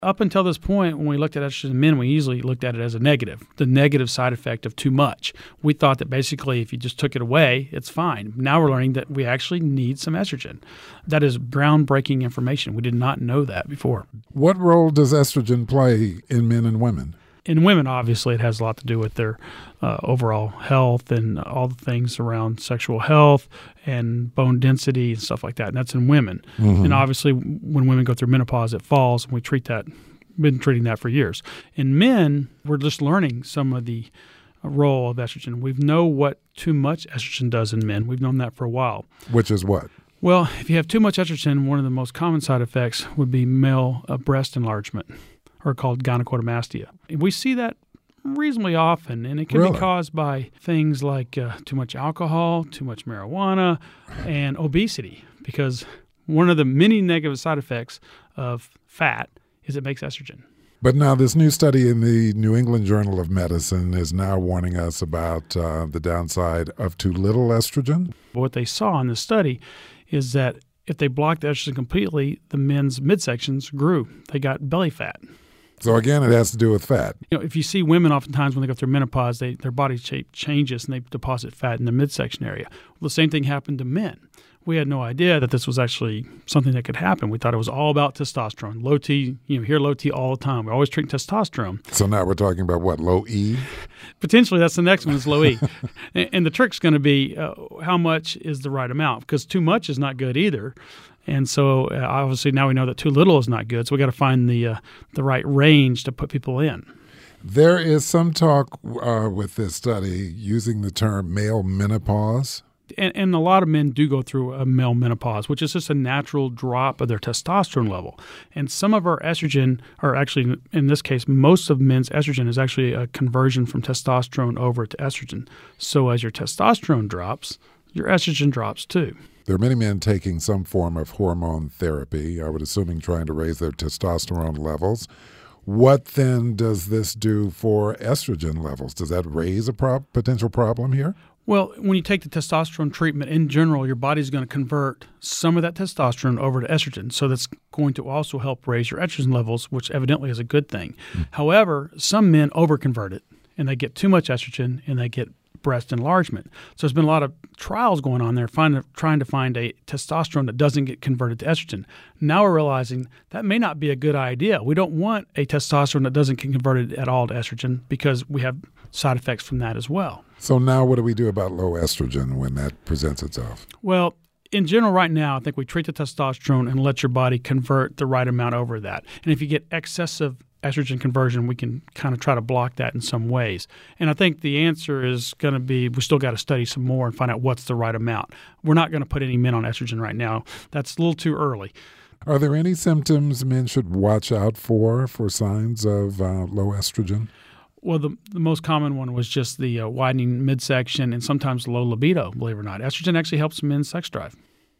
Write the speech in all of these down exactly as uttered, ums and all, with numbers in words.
Up until this point, when we looked at estrogen in men, we usually looked at it as a negative, the negative side effect of too much. We thought that basically if you just took it away, it's fine. Now we're learning that we actually need some estrogen. That is groundbreaking information. We did not know that before. What role does estrogen play in men and women? In women, obviously, it has a lot to do with their uh, overall health and all the things around sexual health and bone density and stuff like that. And that's in women. Mm-hmm. And obviously, when women go through menopause, it falls, and we treat that, been treating that for years. In men, we're just learning some of the role of estrogen. We know what too much estrogen does in men. We've known that for a while. Which is what? Well, if you have too much estrogen, one of the most common side effects would be male uh, breast enlargement, or called gynecomastia. We see that reasonably often, and it can really? be caused by things like uh, too much alcohol, too much marijuana, and obesity, because one of the many negative side effects of fat is it makes estrogen. But now this new study in the New England Journal of Medicine is now warning us about uh, the downside of too little estrogen. What they saw in this study is that if they blocked the estrogen completely, the men's midsections grew. They got belly fat. So again, it has to do with fat. You know, if you see women oftentimes when they go through menopause, they, their body shape changes and they deposit fat in the midsection area. Well, the same thing happened to men. We had no idea that this was actually something that could happen. We thought it was all about testosterone. Low T, you know, hear low T all the time. We always treat testosterone. So now we're talking about what, low E? Potentially, that's the next one is low E. and, and the trick's going to be uh, how much is the right amount, because too much is not good either. And so uh, obviously now we know that too little is not good. So we got to find the uh, the right range to put people in. There is some talk uh, with this study using the term male menopause. And, and a lot of men do go through a male menopause, which is just a natural drop of their testosterone level. And some of our estrogen, or actually in this case, most of men's estrogen is actually a conversion from testosterone over to estrogen. So as your testosterone drops, your estrogen drops too. There are many men taking some form of hormone therapy, I would assuming trying to raise their testosterone levels. What then does this do for estrogen levels? Does that raise a prob- potential problem here? Well, when you take the testosterone treatment in general, your body's going to convert some of that testosterone over to estrogen. So that's going to also help raise your estrogen levels, which evidently is a good thing. Mm. However, some men overconvert it, and they get too much estrogen, and they get breast enlargement. So there's been a lot of trials going on there find, trying to find a testosterone that doesn't get converted to estrogen. Now we're realizing that may not be a good idea. We don't want a testosterone that doesn't get converted at all to estrogen, because we have side effects from that as well. So now what do we do about low estrogen when that presents itself? Well, in general right now, I think we treat the testosterone and let your body convert the right amount over that. And if you get excessive estrogen conversion, we can kind of try to block that in some ways. And I think the answer is going to be we still got to study some more and find out what's the right amount. We're not going to put any men on estrogen right now. That's a little too early. Are there any symptoms men should watch out for for signs of uh, low estrogen? Well, the, the most common one was just the uh, widening midsection and sometimes low libido, believe it or not. Estrogen actually helps men's sex drive.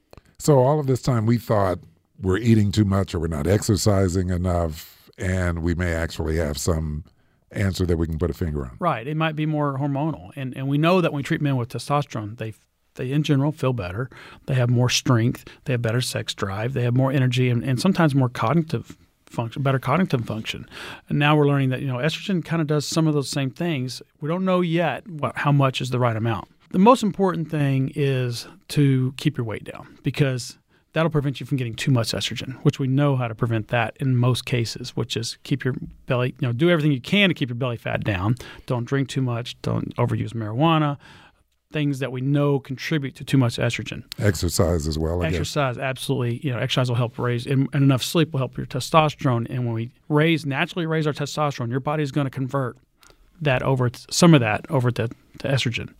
So all of this time we thought we're eating too much or we're not exercising enough, and we may actually have some answer that we can put a finger on. Right. It might be more hormonal. And and we know that when we treat men with testosterone, they, they in general feel better. They have more strength. They have better sex drive. They have more energy and, and sometimes more cognitive function, better cognitive function. And now we're learning that, you know, estrogen kind of does some of those same things. We don't know yet what, how much is the right amount. The most important thing is to keep your weight down, because that'll prevent you from getting too much estrogen, which we know how to prevent that in most cases, which is keep your belly, you know, do everything you can to keep your belly fat down. Don't drink too much. Don't overuse marijuana. Things that we know contribute to too much estrogen. Exercise as well, I Exercise, guess. absolutely. You know, exercise will help raise, and, and enough sleep will help your testosterone. And when we raise, naturally raise our testosterone, your body is going to convert that over, some of that over to, to estrogen.